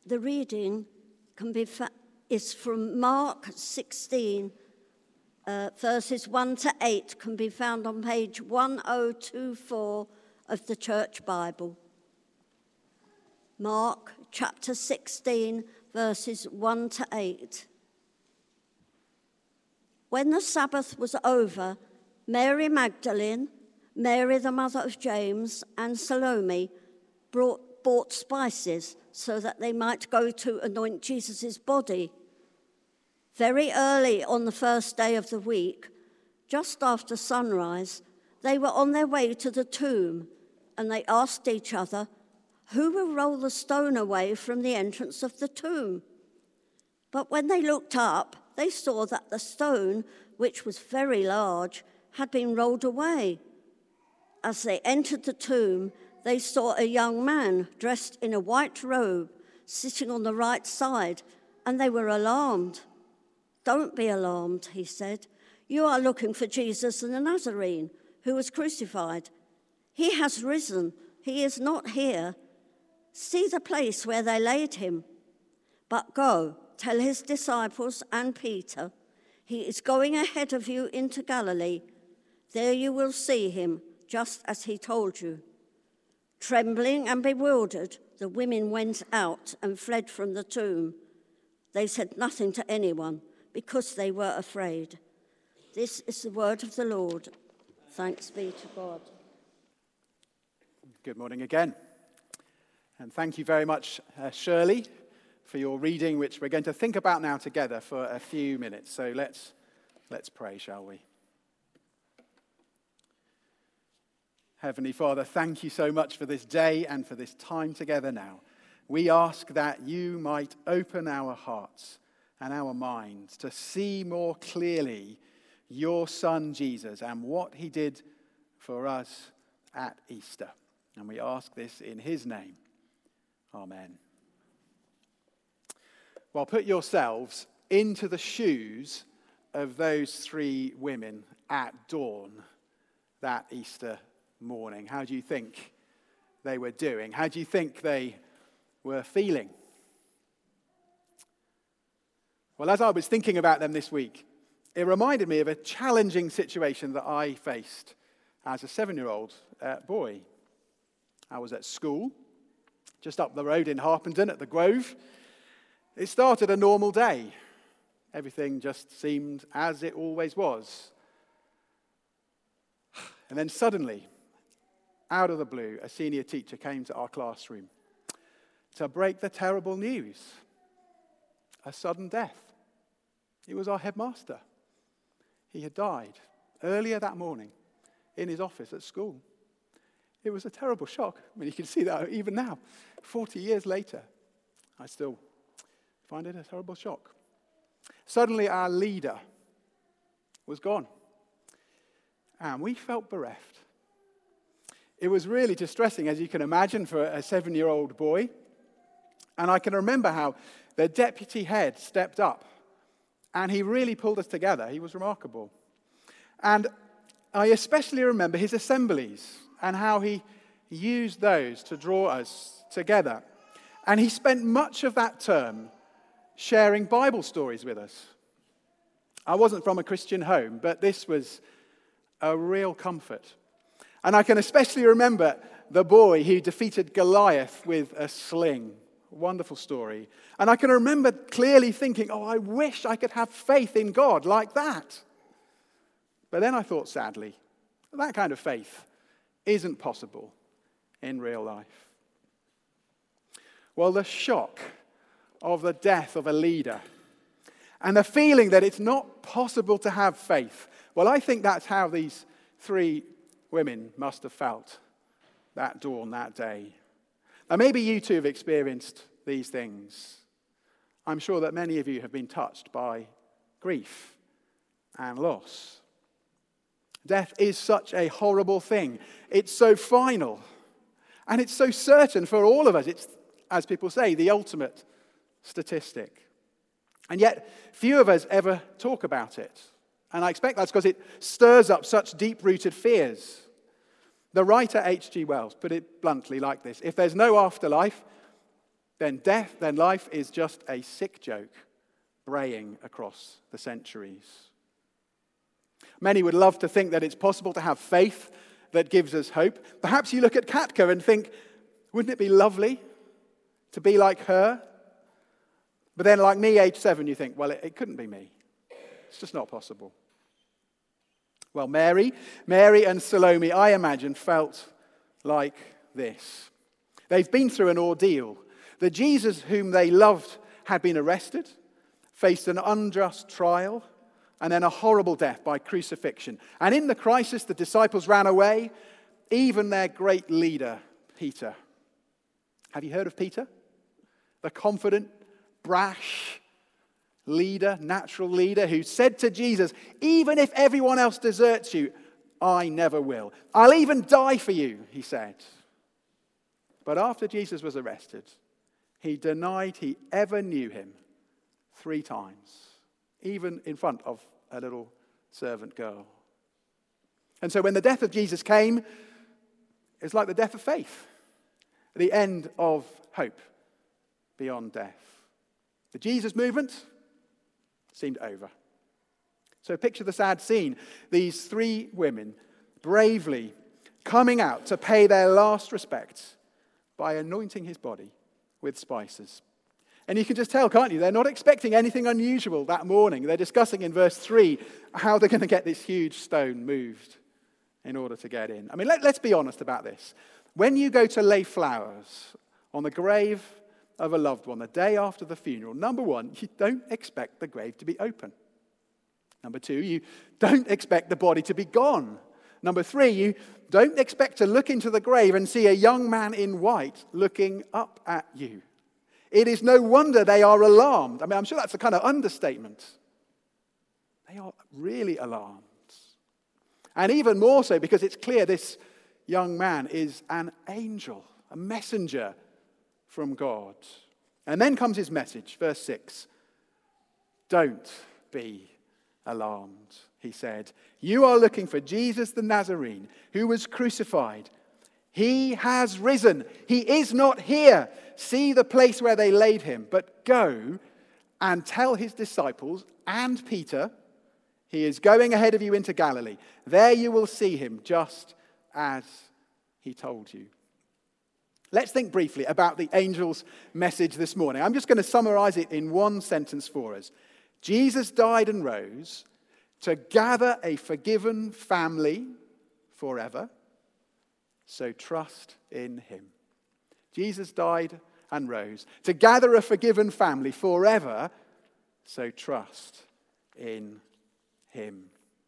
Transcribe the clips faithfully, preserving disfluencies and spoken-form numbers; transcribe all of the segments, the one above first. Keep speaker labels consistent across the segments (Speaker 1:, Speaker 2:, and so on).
Speaker 1: The reading can be fa- is from Mark sixteen, uh, verses one to eight, can be found on page ten twenty-four of the Church Bible. Mark chapter sixteen, verses one to eight. When the Sabbath was over, Mary Magdalene, Mary the mother of James, and Salome brought, bought spices so that they might go to anoint Jesus' body. Very early on the first day of the week, just after sunrise, they were on their way to the tomb, and they asked each other, "Who will roll the stone away from the entrance of the tomb?" But when they looked up, they saw that the stone, which was very large, had been rolled away. As they entered the tomb, they saw a young man dressed in a white robe sitting on the right side, and they were alarmed. "Don't be alarmed," he said. "You are looking for Jesus the Nazarene, who was crucified. He has risen. He is not here. See the place where they laid him. But go, tell his disciples and Peter, he is going ahead of you into Galilee. There you will see him, just as he told you." Trembling and bewildered, the women went out and fled from the tomb. They said nothing to anyone because they were afraid. This is the word of the Lord. Thanks be to God.
Speaker 2: Good morning again. And thank you very much, uh, Shirley, for your reading, which we're going to think about now together for a few minutes. So let's let's pray, shall we? Heavenly Father, thank you so much for this day and for this time together now. We ask that you might open our hearts and our minds to see more clearly your Son Jesus and what he did for us at Easter. And we ask this in his name. Amen. Well, put yourselves into the shoes of those three women at dawn that Easter morning. How do you think they were doing? How do you think they were feeling? Well, as I was thinking about them this week, it reminded me of a challenging situation that I faced as a seven-year-old uh, boy. I was at school, just up the road in Harpenden at the Grove. It started a normal day. Everything just seemed as it always was. And then suddenly, out of the blue, a senior teacher came to our classroom to break the terrible news. A sudden death. It was our headmaster. He had died earlier that morning in his office at school. It was a terrible shock. I mean, you can see that even now, forty years later. I still find it a terrible shock. Suddenly, our leader was gone. And we felt bereft. It was really distressing, as you can imagine, for a seven-year-old boy. And I can remember how the deputy head stepped up, and he really pulled us together. He was remarkable. And I especially remember his assemblies and how he used those to draw us together. And he spent much of that term sharing Bible stories with us. I wasn't from a Christian home, but this was a real comfort. And I can especially remember the boy who defeated Goliath with a sling. Wonderful story. And I can remember clearly thinking, oh, I wish I could have faith in God like that. But then I thought, sadly, that kind of faith isn't possible in real life. Well, the shock of the death of a leader and the feeling that it's not possible to have faith, well, I think that's how these three women must have felt that dawn, that day. Now, maybe you too have experienced these things. I'm sure that many of you have been touched by grief and loss. Death is such a horrible thing. It's so final. And it's so certain for all of us. It's, as people say, the ultimate statistic. And yet, few of us ever talk about it. And I expect that's because it stirs up such deep-rooted fears. The writer H G Wells put it bluntly like this: if there's no afterlife, then death, then life is just a sick joke braying across the centuries. Many would love to think that it's possible to have faith that gives us hope. Perhaps you look at Katka and think, wouldn't it be lovely to be like her? But then, like me, age seven, you think, well, it, it couldn't be me. It's just not possible. Well, Mary, Mary and Salome, I imagine, felt like this. They've been through an ordeal. The Jesus whom they loved had been arrested, faced an unjust trial, and then a horrible death by crucifixion. And in the crisis, the disciples ran away, even their great leader, Peter. Have you heard of Peter? The confident, brash leader, natural leader, who said to Jesus, even if everyone else deserts you, I never will. I'll even die for you, he said. But after Jesus was arrested, he denied he ever knew him three times, even in front of a little servant girl. And so when the death of Jesus came, it's like the death of faith, the end of hope beyond death. The Jesus movement seemed over. So picture the sad scene. These three women bravely coming out to pay their last respects by anointing his body with spices. And you can just tell, can't you? They're not expecting anything unusual that morning. They're discussing in verse three how they're going to get this huge stone moved in order to get in. I mean, let, let's be honest about this. When you go to lay flowers on the grave of a loved one the day after the funeral, number one, you don't expect the grave to be open. Number two, you don't expect the body to be gone. Number three, you don't expect to look into the grave and see a young man in white looking up at you. It is no wonder they are alarmed. I mean, I'm sure that's a kind of understatement. They are really alarmed. And even more so because it's clear this young man is an angel, a messenger from God. And then comes his message, verse six. Don't be alarmed, he said. You are looking for Jesus the Nazarene, who was crucified. He has risen. He is not here. See the place where they laid him. But go and tell his disciples and Peter, he is going ahead of you into Galilee. There you will see him just as he told you. Let's think briefly about the angel's message this morning. I'm just going to summarize it in one sentence for us. Jesus died and rose to gather a forgiven family forever, so trust in him. Jesus died and rose to gather a forgiven family forever, so trust in him.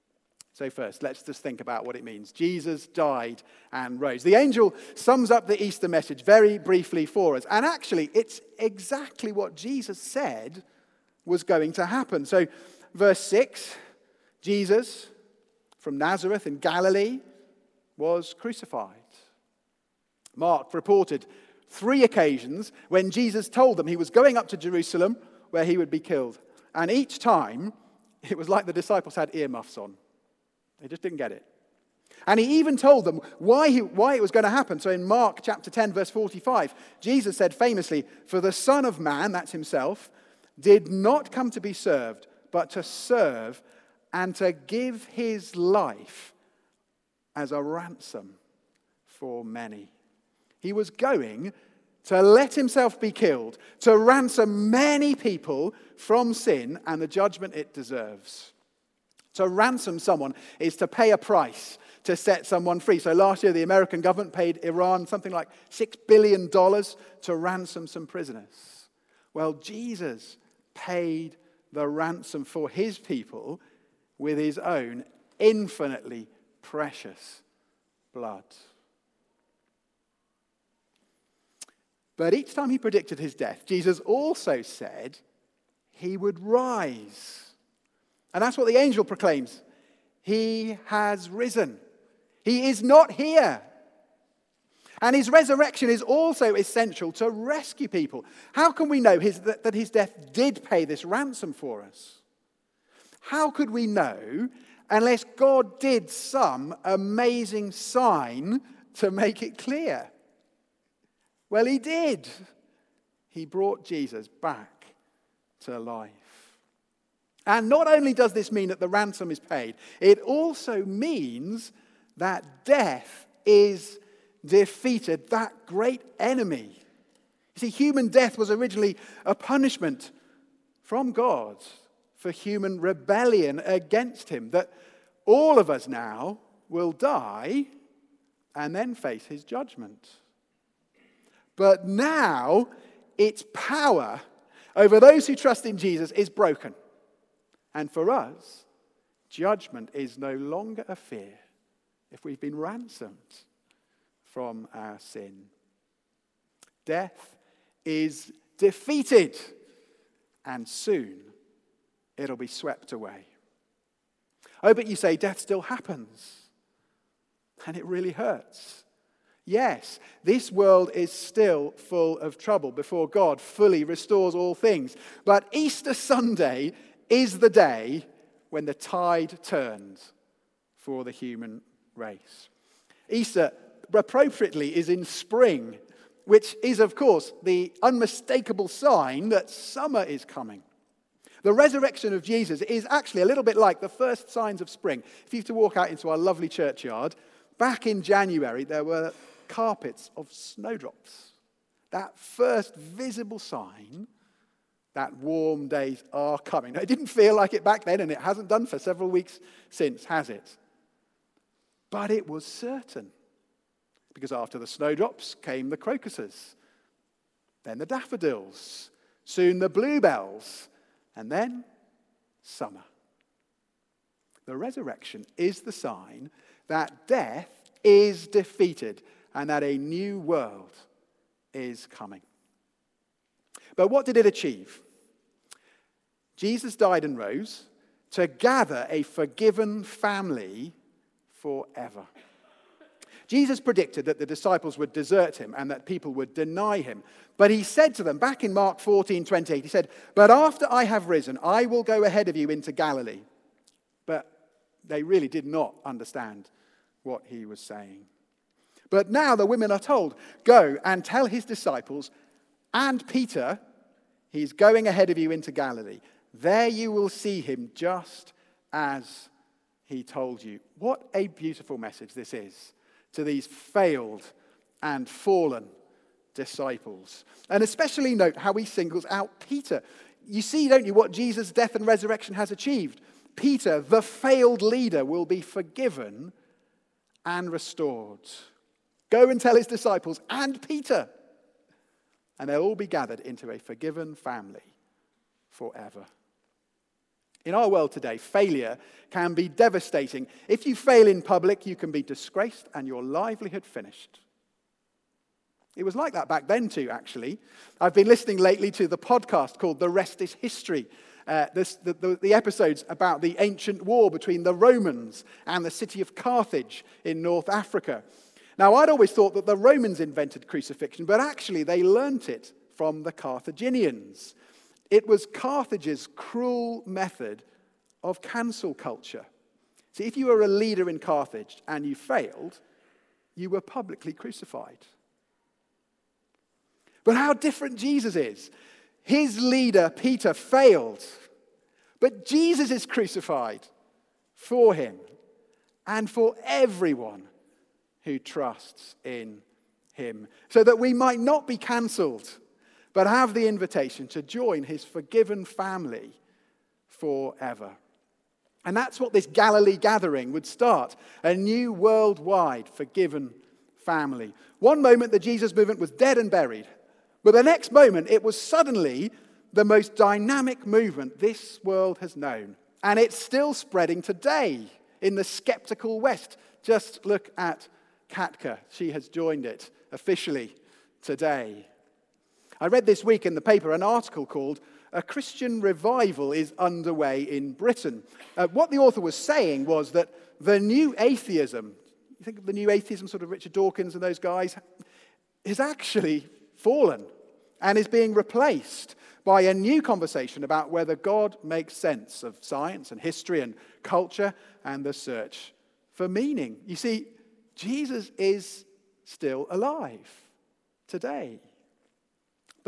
Speaker 2: So first, let's just think about what it means. Jesus died and rose. The angel sums up the Easter message very briefly for us. And actually, it's exactly what Jesus said was going to happen. So verse six, Jesus from Nazareth in Galilee was crucified. Mark reported three occasions when Jesus told them he was going up to Jerusalem where he would be killed. And each time, it was like the disciples had earmuffs on. They just didn't get it. And he even told them why, he, why it was going to happen. So in Mark chapter ten, verse forty-five, Jesus said famously, "For the Son of Man," that's himself, "did not come to be served, but to serve and to give his life as a ransom for many." He was going to let himself be killed, to ransom many people from sin and the judgment it deserves. To ransom someone is to pay a price to set someone free. So last year, the American government paid Iran something like six billion dollars to ransom some prisoners. Well, Jesus paid the ransom for his people with his own infinitely precious blood. But each time he predicted his death, Jesus also said he would rise. And that's what the angel proclaims. He has risen. He is not here. And his resurrection is also essential to rescue people. How can we know his, that his death did pay this ransom for us? How could we know unless God did some amazing sign to make it clear? Well, he did. He He brought Jesus back to life. And not only does this mean that the ransom is paid, it also means that death is defeated, that great enemy. You see, human death was originally a punishment from God for human rebellion against him, that all of us now will die and then face his judgment. But now its power over those who trust in Jesus is broken. And for us, judgment is no longer a fear if we've been ransomed from our sin. Death is defeated, and soon it'll be swept away. Oh, but you say death still happens, and it really hurts. Yes, this world is still full of trouble before God fully restores all things. But Easter Sunday is the day when the tide turns for the human race. Easter, appropriately, is in spring, which is, of course, the unmistakable sign that summer is coming. The resurrection of Jesus is actually a little bit like the first signs of spring. If you have to walk out into our lovely churchyard, back in January, there were carpets of snowdrops. That first visible sign that warm days are coming. Now, it didn't feel like it back then, and it hasn't done for several weeks since, has it? But it was certain. Because after the snowdrops came the crocuses, then the daffodils, soon the bluebells, and then summer. The resurrection is the sign that death is defeated and that a new world is coming. But what did it achieve? Jesus died and rose to gather a forgiven family forever. Jesus predicted that the disciples would desert him and that people would deny him. But he said to them, back in Mark fourteen twenty-eight, he said, "But after I have risen, I will go ahead of you into Galilee." But they really did not understand what he was saying. But now the women are told, "Go and tell his disciples and Peter, he's going ahead of you into Galilee. There you will see him just as he told you." What a beautiful message this is to these failed and fallen disciples. And especially note how he singles out Peter. You see, don't you, what Jesus' death and resurrection has achieved? Peter, the failed leader, will be forgiven and restored. Go and tell his disciples and Peter. And they'll all be gathered into a forgiven family forever. In our world today, failure can be devastating. If you fail in public, you can be disgraced and your livelihood finished. It was like that back then too, actually. I've been listening lately to the podcast called The Rest is History. Uh, this, the, the, the episodes about the ancient war between the Romans and the city of Carthage in North Africa. Now, I'd always thought that the Romans invented crucifixion, but actually they learnt it from the Carthaginians. It was Carthage's cruel method of cancel culture. See, if you were a leader in Carthage and you failed, you were publicly crucified. But how different Jesus is. His leader, Peter, failed. But Jesus is crucified for him and for everyone who trusts in him, so that we might not be cancelled, but have the invitation to join his forgiven family forever. And that's what this Galilee gathering would start, a new worldwide forgiven family. One moment the Jesus movement was dead and buried, but the next moment it was suddenly the most dynamic movement this world has known. And it's still spreading today in the skeptical West. Just look at Katka. She has joined it officially today. I read this week in the paper an article called "A Christian Revival is Underway in Britain." Uh, what the author was saying was that the new atheism, you think of the new atheism, sort of Richard Dawkins and those guys, is actually fallen and is being replaced by a new conversation about whether God makes sense of science and history and culture and the search for meaning. You see, Jesus is still alive today.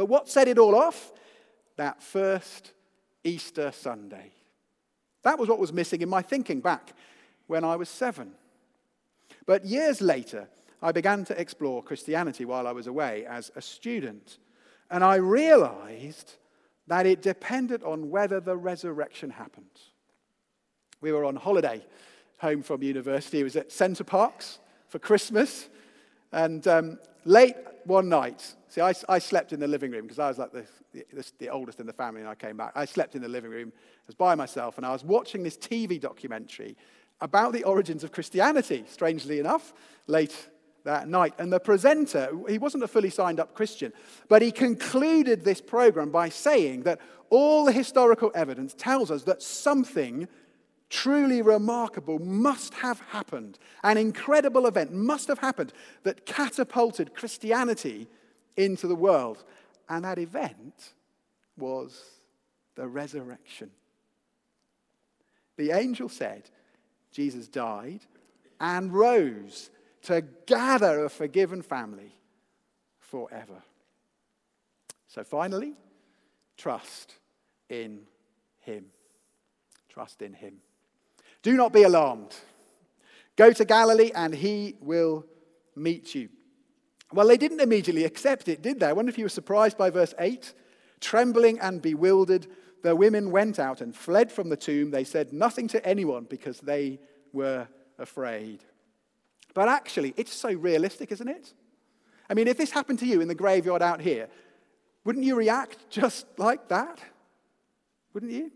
Speaker 2: But what set it all off? That first Easter Sunday. That was what was missing in my thinking back when I was seven. But years later, I began to explore Christianity while I was away as a student. And I realized that it depended on whether the resurrection happened. We were on holiday home from university. It was at Center Parcs for Christmas. And um, late one night, see, I, I slept in the living room because I was like the, the, the oldest in the family and I came back. I slept in the living room. I was by myself and I was watching this T V documentary about the origins of Christianity, strangely enough, late that night. And the presenter, he wasn't a fully signed up Christian, but he concluded this program by saying that all the historical evidence tells us that something truly remarkable must have happened. An incredible event must have happened that catapulted Christianity into the world. And that event was the resurrection. The angel said Jesus died and rose to gather a forgiven family forever. So finally, trust in him. Trust in him. Do not be alarmed. Go to Galilee and he will meet you. Well, they didn't immediately accept it, did they? I wonder if you were surprised by verse eight. Trembling and bewildered, the women went out and fled from the tomb. They said nothing to anyone because they were afraid. But actually, it's so realistic, isn't it? I mean, if this happened to you in the graveyard out here, wouldn't you react just like that? Wouldn't you?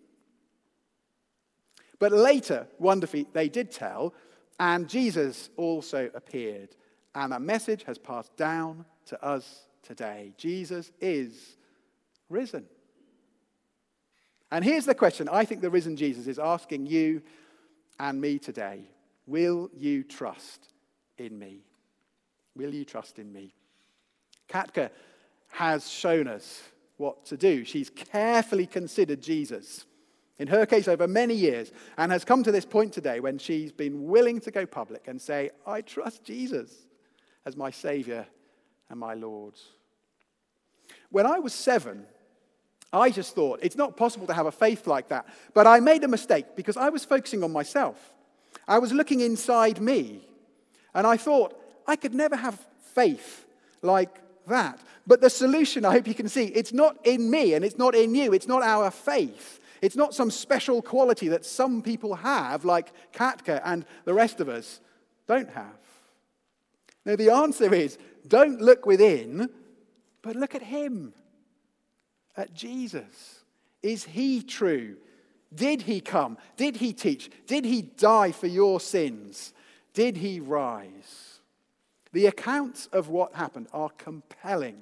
Speaker 2: But later, wonderfully, they did tell, and Jesus also appeared. And that message has passed down to us today. Jesus is risen. And here's the question I think the risen Jesus is asking you and me today. Will you trust in me? Will you trust in me? Katka has shown us what to do. She's carefully considered Jesus, in her case over many years, and has come to this point today when she's been willing to go public and say, I trust Jesus as my Savior and my Lord. When I was seven, I just thought, it's not possible to have a faith like that. But I made a mistake because I was focusing on myself. I was looking inside me. And I thought, I could never have faith like that. But the solution, I hope you can see, it's not in me and it's not in you. It's not our faith. It's not some special quality that some people have, like Katka and the rest of us don't have. No, the answer is, don't look within, but look at him. At Jesus. Is he true? Did he come? Did he teach? Did he die for your sins? Did he rise? The accounts of what happened are compelling.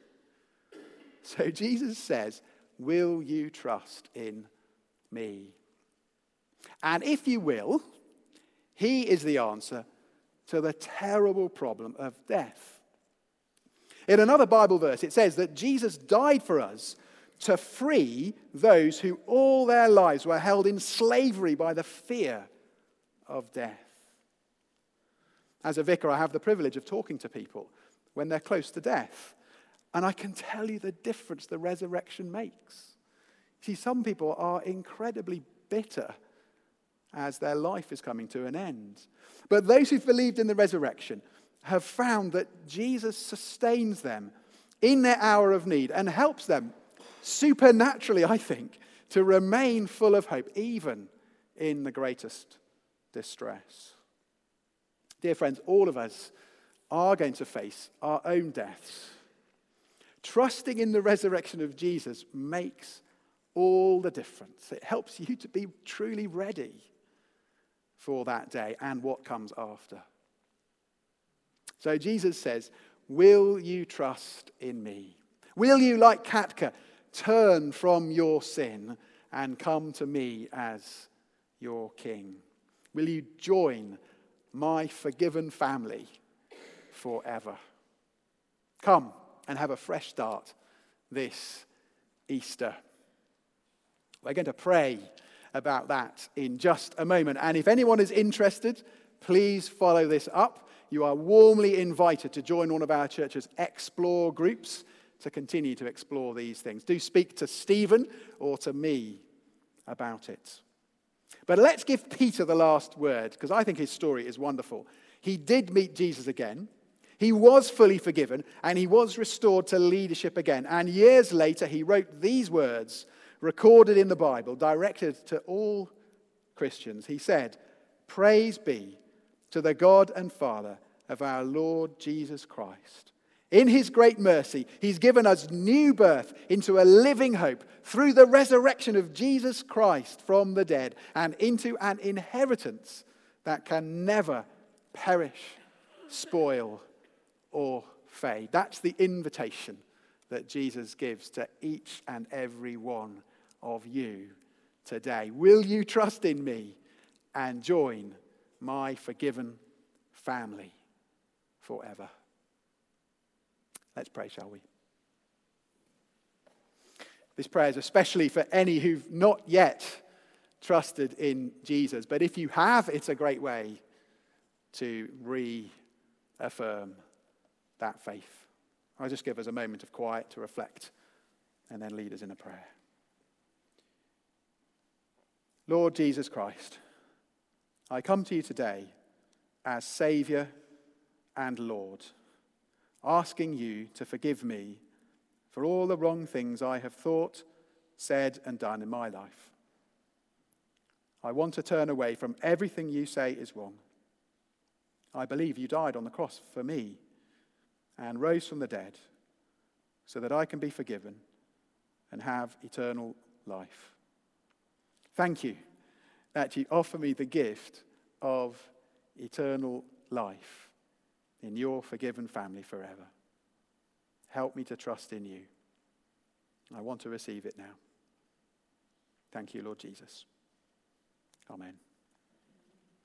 Speaker 2: So Jesus says, will you trust in me? And if you will, he is the answer to the terrible problem of death. In another Bible verse, it says that Jesus died for us to free those who all their lives were held in slavery by the fear of death. As a vicar, I have the privilege of talking to people when they're close to death. And I can tell you the difference the resurrection makes. See, some people are incredibly bitter as their life is coming to an end. But those who've believed in the resurrection have found that Jesus sustains them in their hour of need and helps them supernaturally, I think, to remain full of hope, even in the greatest distress. Dear friends, all of us are going to face our own deaths. Trusting in the resurrection of Jesus makes all the difference. It helps you to be truly ready for that day and what comes after. So Jesus says, will you trust in me? Will you, like Katka, turn from your sin and come to me as your king? Will you join my forgiven family forever? Come and have a fresh start this Easter. We're going to pray about that in just a moment. And if anyone is interested, please follow this up. You are warmly invited to join one of our church's Explore groups to continue to explore these things. Do speak to Stephen or to me about it. But let's give Peter the last word, because I think his story is wonderful. He did meet Jesus again. He was fully forgiven, and he was restored to leadership again. And years later, he wrote these words, recorded in the Bible, directed to all Christians. He said, "Praise be to the God and Father of our Lord Jesus Christ. In his great mercy, he's given us new birth into a living hope through the resurrection of Jesus Christ from the dead and into an inheritance that can never perish, spoil, or fade." That's the invitation that Jesus gives to each and every one of you today. Will you trust in me and join my forgiven family forever? Let's pray, shall we? This prayer is especially for any who've not yet trusted in Jesus. But if you have, it's a great way to reaffirm that faith. I'll just give us a moment of quiet to reflect and then lead us in a prayer. Lord Jesus Christ, I come to you today as Saviour and Lord, asking you to forgive me for all the wrong things I have thought, said, and done in my life. I want to turn away from everything you say is wrong. I believe you died on the cross for me and rose from the dead so that I can be forgiven and have eternal life. Thank you that you offer me the gift of eternal life in your forgiven family forever. Help me to trust in you. I want to receive it now. Thank you, Lord Jesus. Amen.